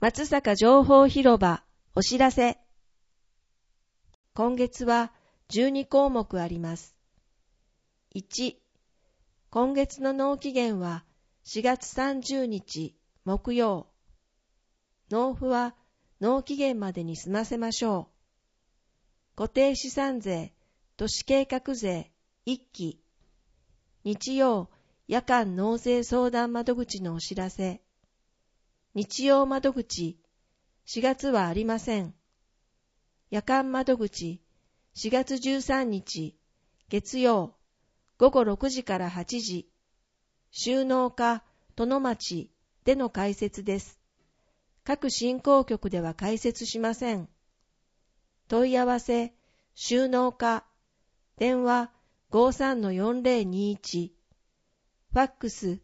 松阪情報広場お知らせ。今月は12項目あります。1、今月の納期限は4月30日木曜。納付は納期限までに済ませましょう。固定資産税、都市計画税1期。日曜夜間納税相談窓口のお知らせ。日曜窓口、4月はありません。夜間窓口、4月13日、月曜、午後6時から8時、収納課、殿町での開設です。各振興局では開設しません。問い合わせ、収納課、電話 53-4021、ファックス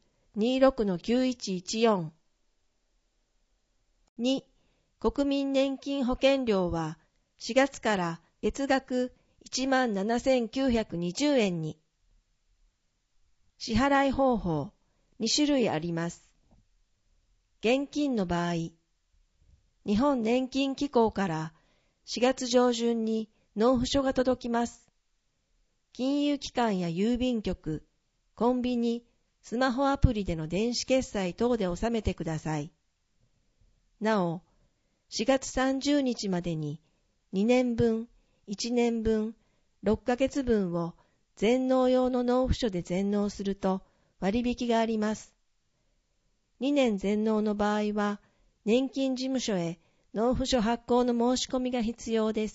26-9114。2、国民年金保険料は4月から月額 17,920 円に。支払い方法2種類あります。現金の場合、日本年金機構から4月上旬に納付書が届きます。金融機関や郵便局、コンビニ、スマホアプリでの電子決済等で納めてください。なお、4月30日までに2年分、1年分、6ヶ月分を全納用の納付書で全納すると割引があります。2年全納の場合は、年金事務所へ納付書発行の申し込みが必要です。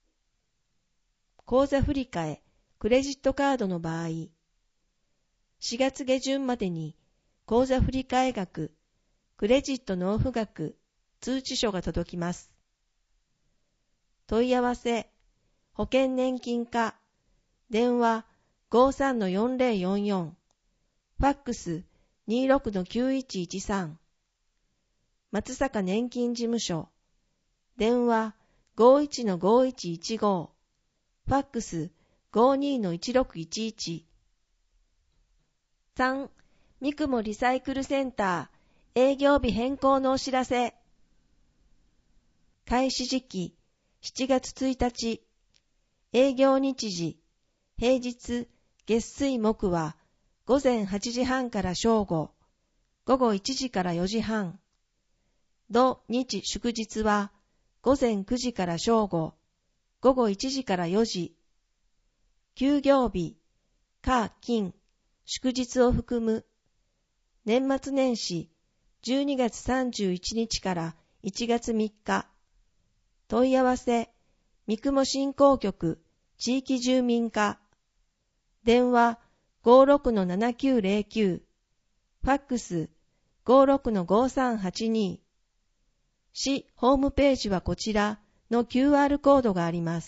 口座振替、クレジットカードの場合、4月下旬までに口座振替額、クレジット納付額、通知書が届きます。問い合わせ、保険年金課、電話 53-4044、ファックス 26-9113、松阪年金事務所、電話 51-5115、ファックス 52-1611。3、三雲リサイクルセンター、営業日変更のお知らせ。開始時期、7月1日、営業日時、平日、月水木は、午前8時半から正午、午後1時から4時半、土日祝日は、午前9時から正午、午後1時から4時、休業日、火、金、祝日を含む、年末年始、12月31日から1月3日、問い合わせ、三雲振興局、地域住民課、電話 56-7909、ファックス 56-5382、市ホームページはこちらの QR コードがあります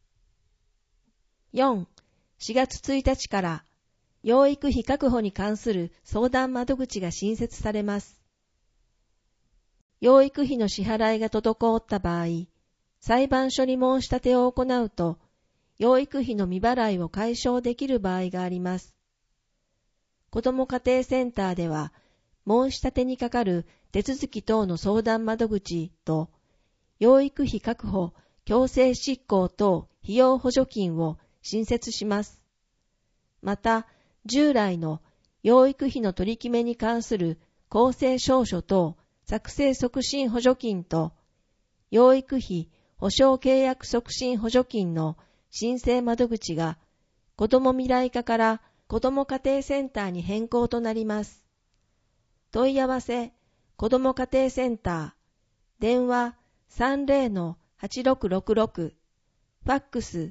。4、4月1日から養育費確保に関する相談窓口が新設されます。養育費の支払いが滞った場合、裁判所に申し立てを行うと、養育費の未払いを解消できる場合があります。子ども家庭センターでは、申し立てにかかる手続き等の相談窓口と、養育費確保、強制執行等費用補助金を新設します。また、従来の養育費の取り決めに関する公正証書等作成促進補助金と、養育費保証契約促進補助金の申請窓口が、子ども未来課から子ども家庭センターに変更となります。問い合わせ、子ども家庭センター、電話 30-8666、ファックス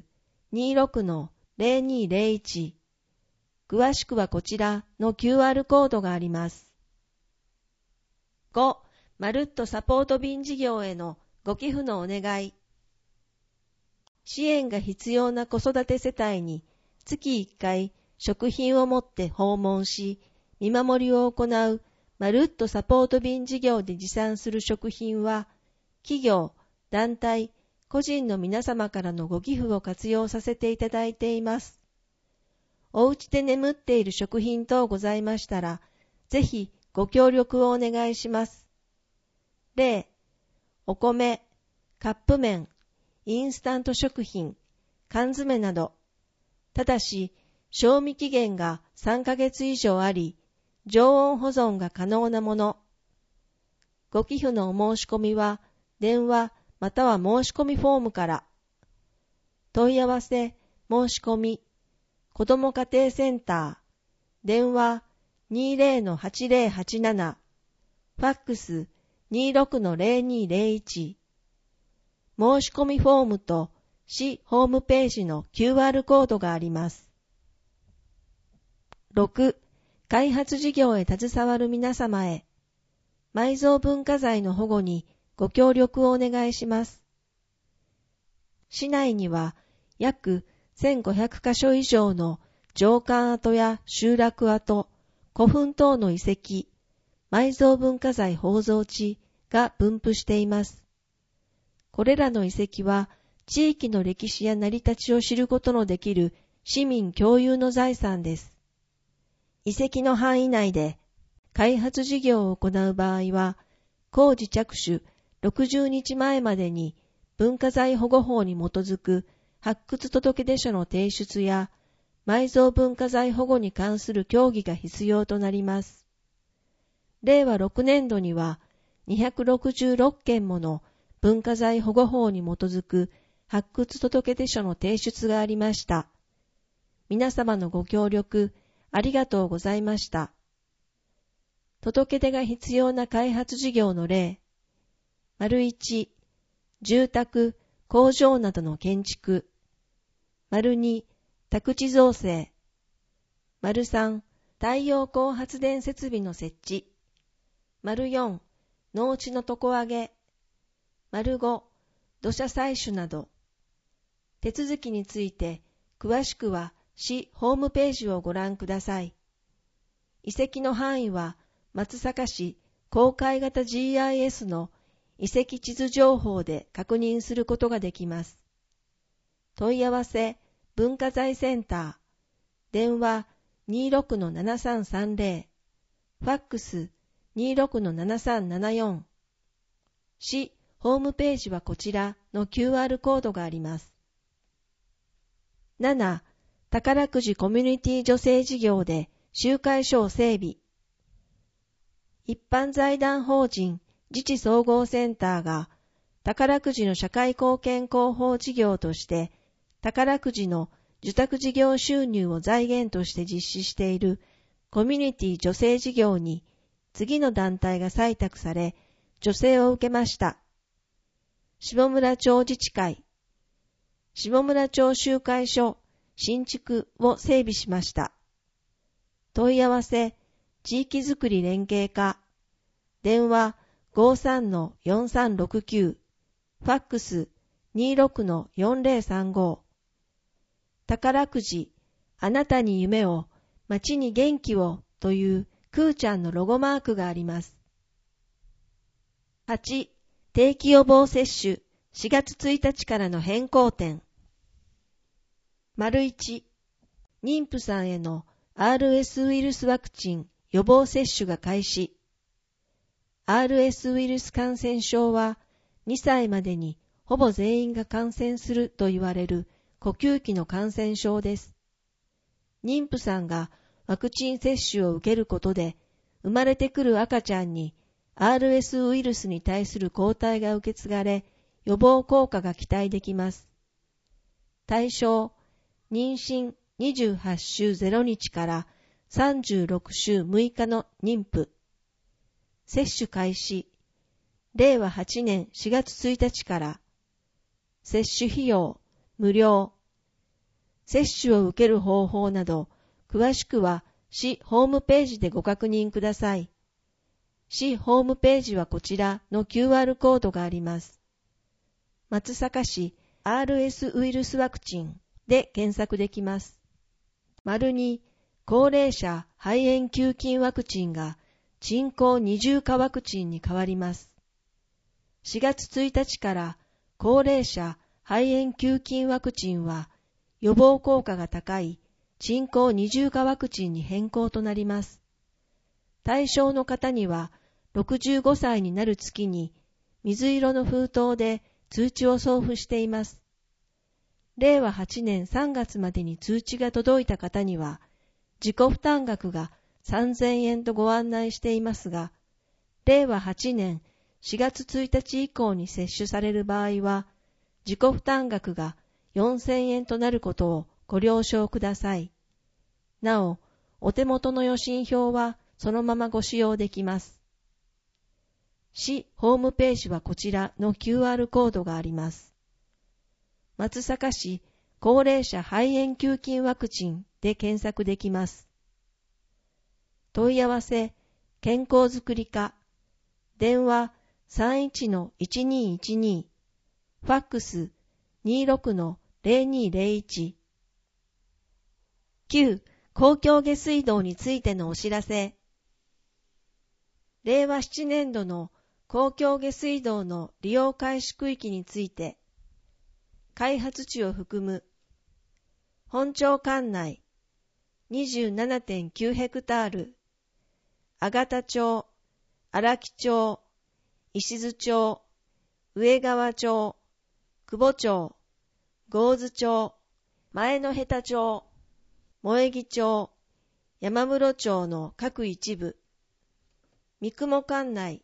26-0201。詳しくはこちらの QR コードがあります。5、まるっとサポート便事業へのご寄付のお願い。支援が必要な子育て世帯に月1回食品を持って訪問し、見守りを行うまるっとサポート便事業で持参する食品は、企業、団体、個人の皆様からのご寄付を活用させていただいています。お家で眠っている食品等ございましたら、ぜひご協力をお願いします。例お米、カップ麺、インスタント食品、缶詰など、ただし、賞味期限が3ヶ月以上あり、常温保存が可能なもの。ご寄付のお申し込みは、電話または申し込みフォームから。問い合わせ、申し込み、子ども家庭センター、電話 20-8087、ファックス 26-0201。申し込みフォームと市ホームページの QR コードがあります。6. 開発事業へ携わる皆様へ、埋蔵文化財の保護にご協力をお願いします。市内には約1500カ所以上の城下跡や集落跡、古墳等の遺跡、埋蔵文化財宝蔵地が分布しています。これらの遺跡は地域の歴史や成り立ちを知ることのできる市民共有の財産です。遺跡の範囲内で開発事業を行う場合は、工事着手60日前までに文化財保護法に基づく発掘届出書の提出や、埋蔵文化財保護に関する協議が必要となります。令和6年度には266件もの文化財保護法に基づく発掘届出書の提出がありました。皆様のご協力ありがとうございました。届け出が必要な開発事業の例、1、住宅、工場などの建築、2、宅地造成、3、太陽光発電設備の設置、4、農地の床上げ、5、土砂採取など。手続きについて詳しくは市ホームページをご覧ください。遺跡の範囲は松阪市公開型 GIS の遺跡地図情報で確認することができます。問い合わせ文化財センター、電話 26-7330、ファックス 26-7374。市ホームページはこちらの QR コードがあります。7. 宝くじコミュニティ助成事業で集会所を整備。一般財団法人自治総合センターが宝くじの社会貢献広報事業として宝くじの受託事業収入を財源として実施しているコミュニティ助成事業に次の団体が採択され助成を受けました。下村町自治会、下村町集会所新築を整備しました。問い合わせ地域づくり連携課、電話 53-4369、ファックス 26-4035。宝くじ、あなたに夢を、街に元気をというくーちゃんのロゴマークがあります。8. 定期予防接種4月1日からの変更点。1. 妊婦さんへの RS ウイルスワクチン予防接種が開始。RS ウイルス感染症は2歳までにほぼ全員が感染すると言われる呼吸器の感染症です。妊婦さんがワクチン接種を受けることで生まれてくる赤ちゃんに RS ウイルスに対する抗体が受け継がれ予防効果が期待できます。対象、妊娠28週0日から36週6日の妊婦。接種開始。令和8年4月1日から。接種費用、無料。接種を受ける方法など、詳しくは市ホームページでご確認ください。市ホームページはこちらの QR コードがあります。松阪市 RS ウイルスワクチンで検索できます。2、高齢者肺炎球菌ワクチンが人工二重化ワクチンに変わります。4月1日から高齢者肺炎球菌ワクチンは予防効果が高い人工二重化ワクチンに変更となります。対象の方には65歳になる月に水色の封筒で通知を送付しています。令和8年3月までに通知が届いた方には、自己負担額が3000円とご案内していますが、令和8年4月1日以降に接種される場合は、自己負担額が4000円となることをご了承ください。なお、お手元の予診票はそのままご使用できます。市ホームページはこちらの QR コードがあります。松阪市高齢者肺炎球菌ワクチンで検索できます。問い合わせ、健康づくり課、電話 31-1212、ファックス 26-0201。9. 公共下水道についてのお知らせ。令和7年度の公共下水道の利用開始区域について、開発地を含む本町管内 27.9 ヘクタール、阿形町、荒木町、石津町、上川町、久保町、郷津町、前の下田町、萌木町、山室町の各一部、三雲管内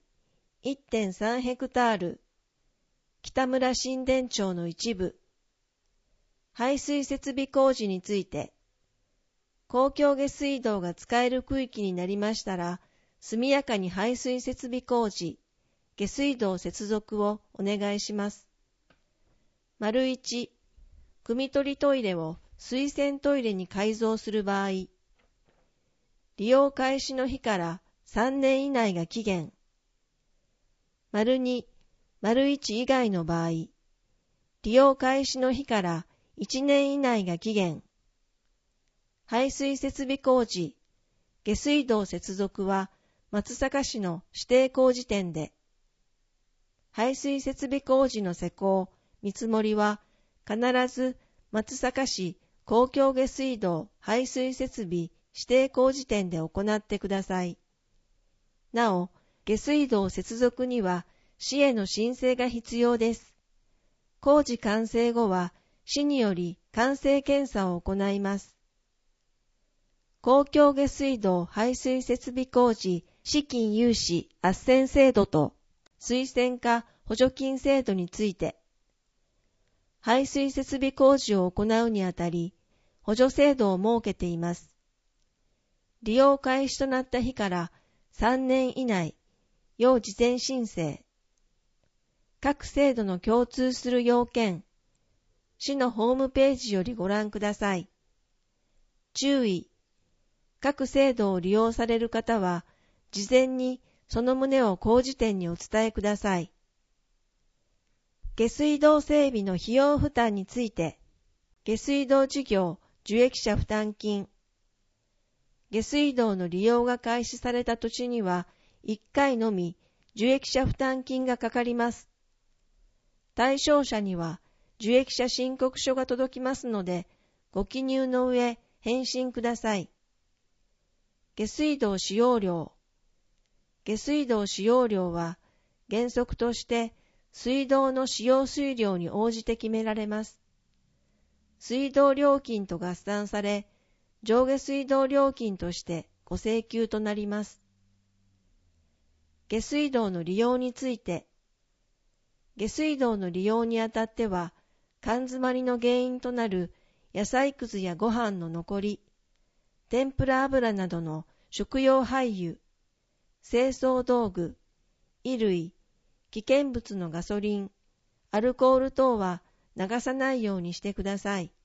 1.3 ヘクタール、北村新田町の一部、排水設備工事について、公共下水道が使える区域になりましたら、速やかに排水設備工事、下水道接続をお願いします。丸1、汲み取りトイレを水洗トイレに改造する場合、利用開始の日から3年以内が期限。丸2、丸1以外の場合、利用開始の日から1年以内が期限。排水設備工事、下水道接続は松阪市の指定工事店で、排水設備工事の施工、見積もりは必ず松阪市公共下水道排水設備指定工事店で行ってください。なお、下水道接続には市への申請が必要です。工事完成後は市により完成検査を行います。公共下水道排水設備工事資金融資斡旋制度と推薦化補助金制度について、排水設備工事を行うにあたり、補助制度を設けています。利用開始となった日から3年以内、要事前申請。各制度の共通する要件、市のホームページよりご覧ください。注意。各制度を利用される方は、事前にその旨を工事店にお伝えください。下水道整備の費用負担について、下水道事業受益者負担金。下水道の利用が開始された土地には、1回のみ受益者負担金がかかります。対象者には受益者申告書が届きますので、ご記入の上返信ください。下水道使用料。下水道使用料は原則として水道の使用水量に応じて決められます。水道料金と合算され、上下水道料金としてご請求となります。下水道の利用について、下水道の利用にあたっては、缶詰まりの原因となる野菜くずやご飯の残り、天ぷら油などの食用廃油、清掃道具、衣類、危険物のガソリン、アルコール等は流さないようにしてください。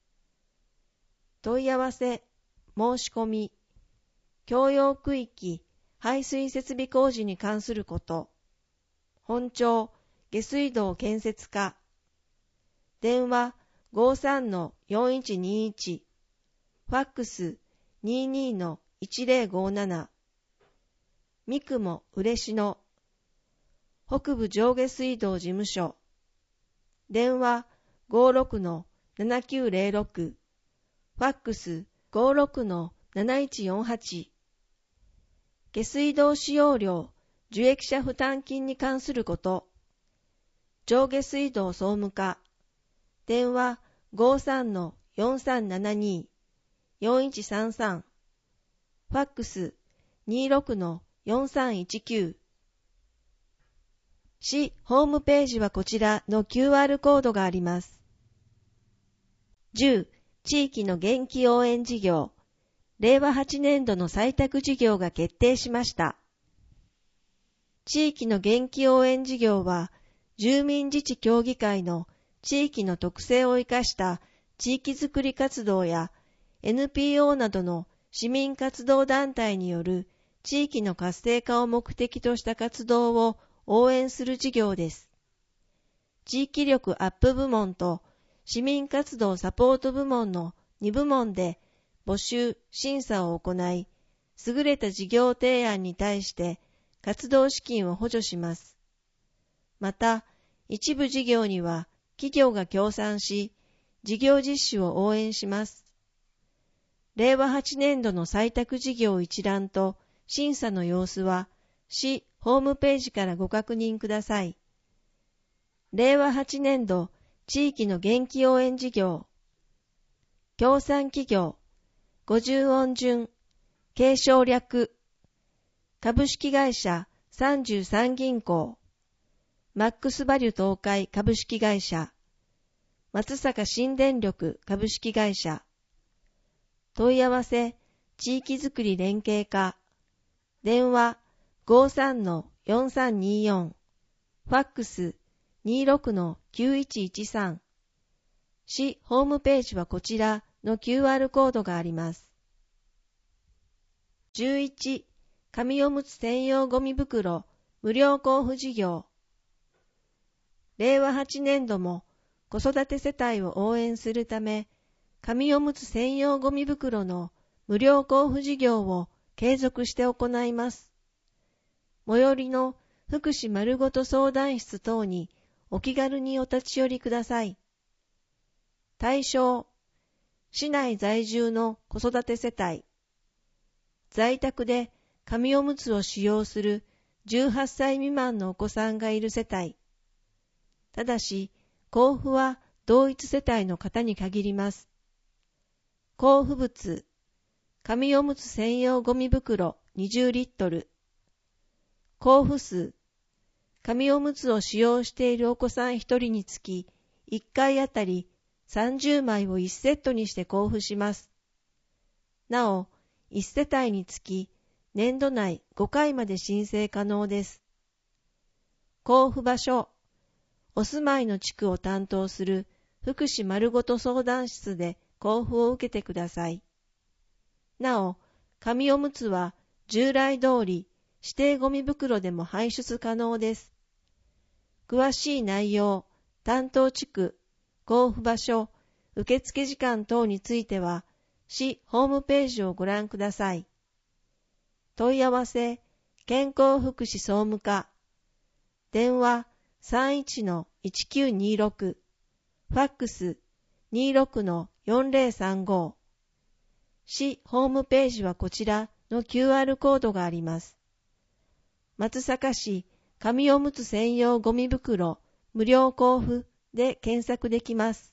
問い合わせ、申し込み、共用区域、排水設備工事に関すること、本町、下水道建設課、電話 53-4121、ファックス 22-1057、三雲嬉野、北部上下水道事務所、電話 56-7906、ファックス 56-7148、下水道使用料、受益者負担金に関すること、 上下水道総務課、電話 53-4372-4133、ファックス 26-4319。市ホームページはこちらの QR コードがあります。10、地域の元気応援事業、令和8年度の採択事業が決定しました。地域の元気応援事業は、住民自治協議会の地域の特性を生かした地域づくり活動や NPO などの市民活動団体による地域の活性化を目的とした活動を応援する事業です。地域力アップ部門と市民活動サポート部門の2部門で募集・審査を行い、優れた事業提案に対して活動資金を補助します。また、一部事業には企業が協賛し、事業実施を応援します。令和8年度の採択事業一覧と審査の様子は、市ホームページからご確認ください。令和8年度地域の元気応援事業、協賛企業、50音順、継承略、株式会社33銀行、マックスバリュ東海株式会社、松阪新電力株式会社、問い合わせ、地域づくり連携課、電話 53-4324、ファックス 26-9113、市ホームページはこちらの QR コードがあります。11、紙おむつ専用ゴミ袋無料交付事業。令和8年度も子育て世帯を応援するため、紙おむつ専用ゴミ袋の無料交付事業を継続して行います。最寄りの福祉まるごと相談室等にお気軽にお立ち寄りください。対象、市内在住の子育て世帯、在宅で紙おむつを使用する18歳未満のお子さんがいる世帯。ただし、交付は同一世帯の方に限ります。交付物、紙おむつ専用ゴミ袋20リットル。交付数、紙おむつを使用しているお子さん1人につき、1回あたり30枚を1セットにして交付します。なお、1世帯につき、年度内5回まで申請可能です。交付場所、お住まいの地区を担当する福祉まるごと相談室で交付を受けてください。なお、紙おむつは従来通り指定ゴミ袋でも排出可能です。詳しい内容、担当地区、交付場所、受付時間等については、市ホームページをご覧ください。問い合わせ、健康福祉総務課、電話 31-1926、ファックス 26-4035、市ホームページはこちらの QR コードがあります。松阪市紙おむつ専用ゴミ袋無料交付で検索できます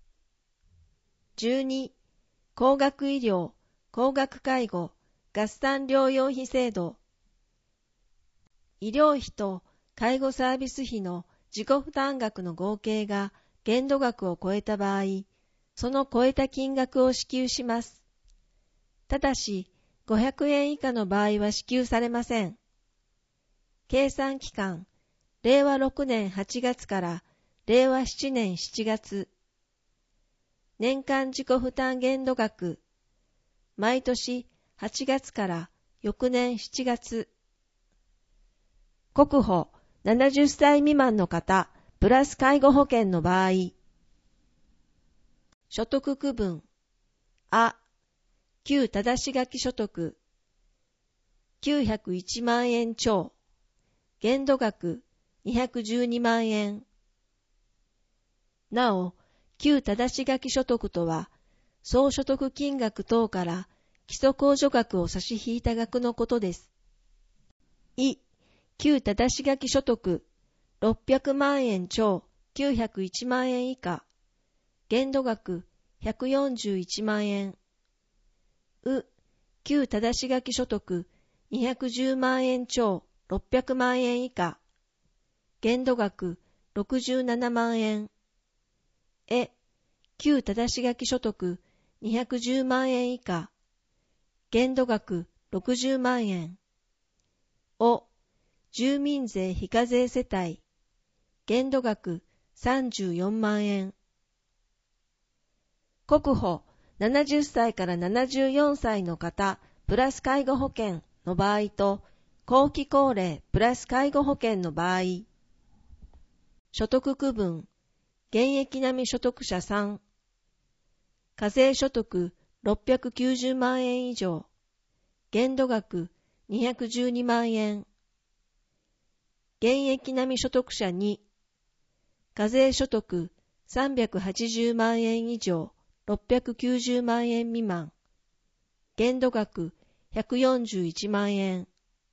。12、高額医療、高額介護、合算療養費制度。医療費と介護サービス費の自己負担額の合計が限度額を超えた場合、その超えた金額を支給します。ただし、500円以下の場合は支給されません。計算期間、令和6年8月から令和7年7月。年間自己負担限度額、毎年8月から翌年7月。国保70歳未満の方、プラス介護保険の場合。所得区分、旧ただし書き所得、901万円超、限度額212万円。なお、旧ただし書き所得とは、総所得金額等から基礎控除額を差し引いた額のことです。旧ただし書き所得 600万円超901万円以下、限度額141万円。旧ただし書き所得210万円超600万円以下、限度額67万円。旧ただし書き所得210万円以下、限度額60万円。住民税非課税世帯、限度額34万円。国保70歳から74歳の方プラス介護保険の場合と後期高齢プラス介護保険の場合、所得区分、現役並み所得者3、課税所得690万円以上、限度額212万円。現役並み所得者2、課税所得380万円以上690万円未満、限度額141万円。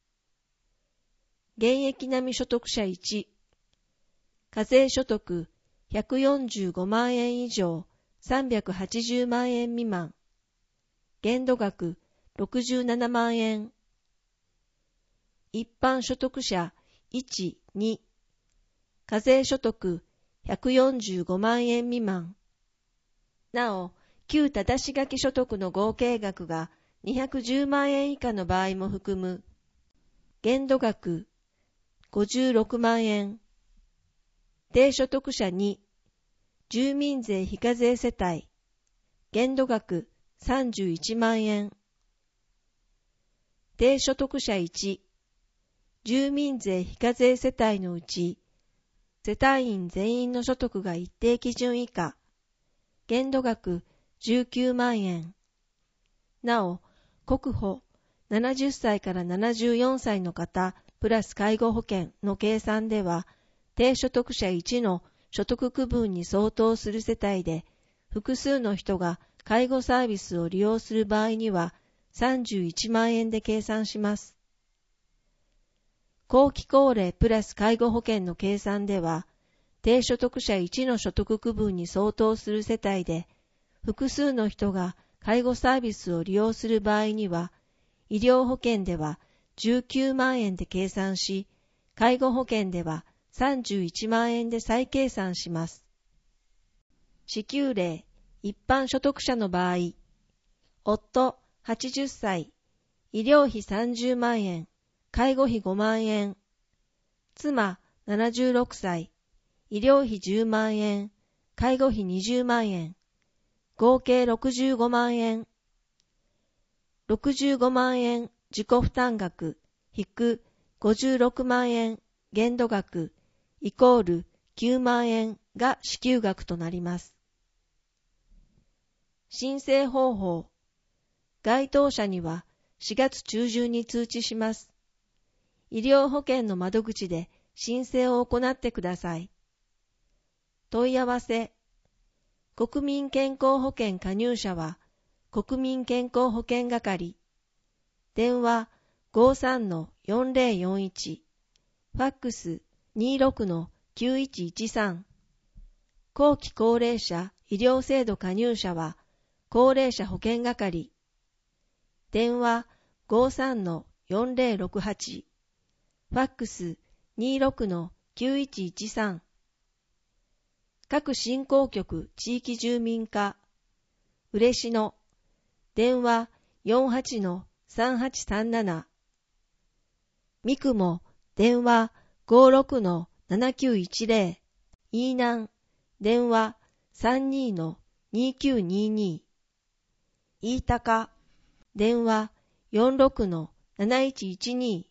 現役並み所得者1、課税所得145万円以上380万円未満、限度額67万円。一般所得者1、2、課税所得145万円未満。なお、旧ただし書き所得の合計額が210万円以下の場合も含む。限度額56万円。低所得者2、住民税非課税世帯、限度額31万円。低所得者1、住民税非課税世帯のうち、世帯員全員の所得が一定基準以下、限度額19万円。なお、国保70歳から74歳の方プラス介護保険の計算では、低所得者1の所得区分に相当する世帯で、複数の人が介護サービスを利用する場合には31万円で計算します。後期高齢プラス介護保険の計算では、低所得者1の所得区分に相当する世帯で、複数の人が介護サービスを利用する場合には、医療保険では19万円で計算し、介護保険では31万円で再計算します。支給例、一般所得者の場合、夫80歳、医療費30万円、介護費5万円。妻76歳、医療費10万円、介護費20万円。合計65万円。65万円自己負担額引く56万円限度額イコール9万円が支給額となります。申請方法。該当者には4月中旬に通知します。医療保険の窓口で申請を行ってください。問い合わせ。国民健康保険加入者は国民健康保険係。電話 53-4041。ファックス 26-9113。後期高齢者医療制度加入者は高齢者保険係。電話 53-4068。ファックス 26-9113。各振興局地域住民課。嬉野。電話 48-3837。三雲。電話 56-7910。飯南。電話 32-2922。飯高。電話 46-7112。